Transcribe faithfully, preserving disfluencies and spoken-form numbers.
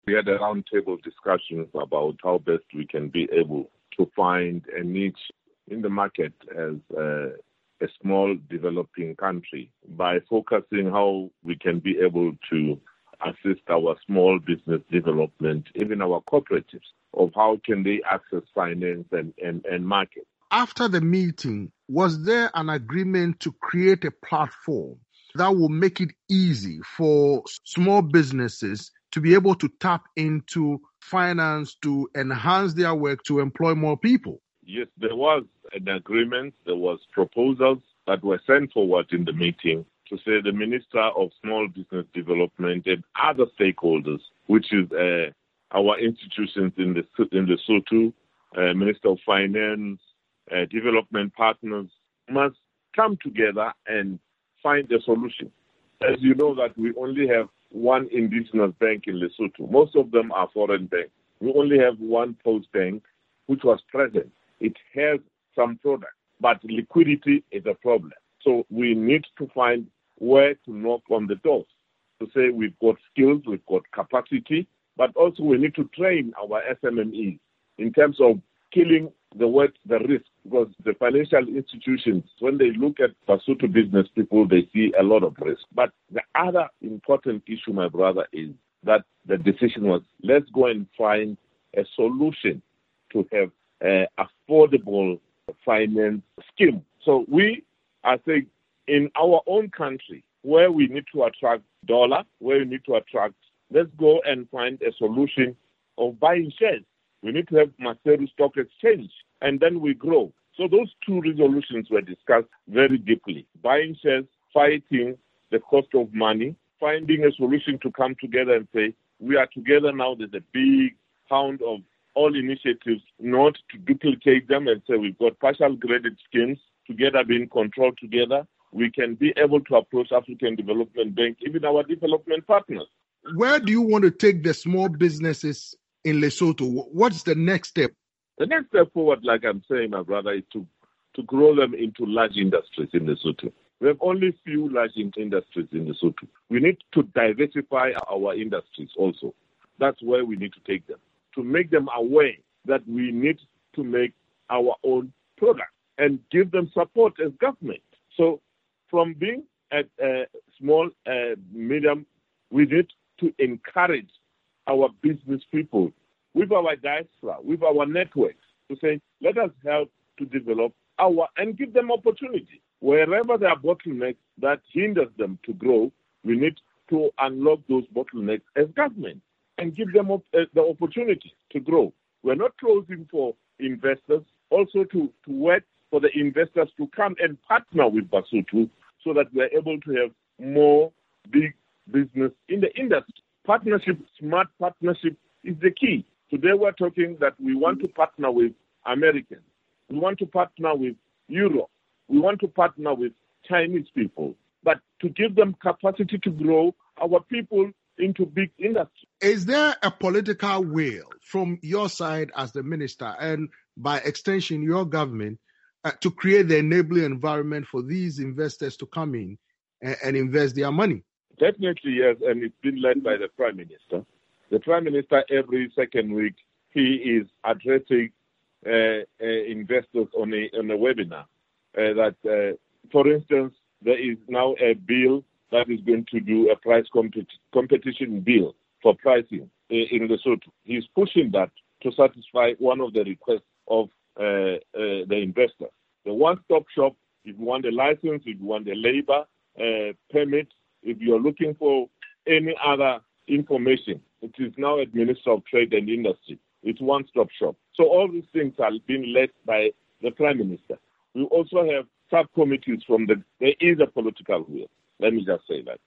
We had a roundtable discussion about how best we can be able to find a niche in the market as a, a small developing country by focusing how we can be able to assist our small business development, even our cooperatives, of how can they access finance and, and, and market. After the meeting, was there an agreement to create a platform that will make it easy for small businesses to be able to tap into finance to enhance their work to employ more people? Yes, there was an agreement. There was proposals that were sent forward in the meeting to say the Minister of Small Business Development and other stakeholders, which is uh, our institutions in the in Lesotho, uh, Minister of Finance, uh, development partners, must come together and find a solution. As you know that we only have one indigenous bank in Lesotho. Most of them are foreign banks. We only have one post bank, which was present. It has some products, but liquidity is a problem. So we need to find where to knock on the doors to say we've got skills, we've got capacity, but also we need to train our S M M Es in terms of killing the word, the risk, because the financial institutions, when they look at Basotho business people, they see a lot of risk. But the other important issue, my brother, is that the decision was, let's go and find a solution to have an affordable finance scheme. So we are saying in our own country, where we need to attract dollar, where we need to attract, let's go and find a solution of buying shares. We need to have Maseru Stock Exchange, and then we grow. So those two resolutions were discussed very deeply. Buying shares, fighting the cost of money, finding a solution to come together and say, we are together now. There's a big hound of all initiatives, not to duplicate them and say we've got partial graded schemes together being controlled together. We can be able to approach African Development Bank, even our development partners. Where do you want to take the small businesses in Lesotho? What's the next step? The next step forward, like I'm saying, my brother, is to, to grow them into large industries in Lesotho. We have only few large industries in Lesotho. We need to diversify our industries also. That's where we need to take them, to make them aware that we need to make our own products and give them support as government. So from being at uh, small, uh, medium, we need to encourage our business people with our diaspora, with our networks, to say, let us help to develop our, and give them opportunity. Wherever there are bottlenecks that hinders them to grow, we need to unlock those bottlenecks as government and give them op- uh, the opportunity to grow. We're not closing for investors, also to, to work for the investors to come and partner with Basotho so that we're able to have more big business in the industry. Partnership, smart partnership is the key. Today we're talking that we want to partner with Americans. We want to partner with Europe. We want to partner with Chinese people. But to give them capacity to grow our people into big industry. Is there a political will from your side as the minister and by extension your government uh, to create the enabling environment for these investors to come in and, and invest their money? Definitely, yes, and it's been led by the Prime Minister. The Prime Minister, every second week, he is addressing uh, uh, investors on a, on a webinar. Uh, that, uh, for instance, there is now a bill that is going to do a price compet- competition bill for pricing uh, in Lesotho. He's pushing that to satisfy one of the requests of uh, uh, the investors. The one-stop shop, if you want a license, if you want a labor uh, permit, if you're looking for any other information, it is now at Minister of Trade and Industry. It's one-stop shop. So all these things are being led by the Prime Minister. We also have subcommittees from the, there is a political will. Let me just say that.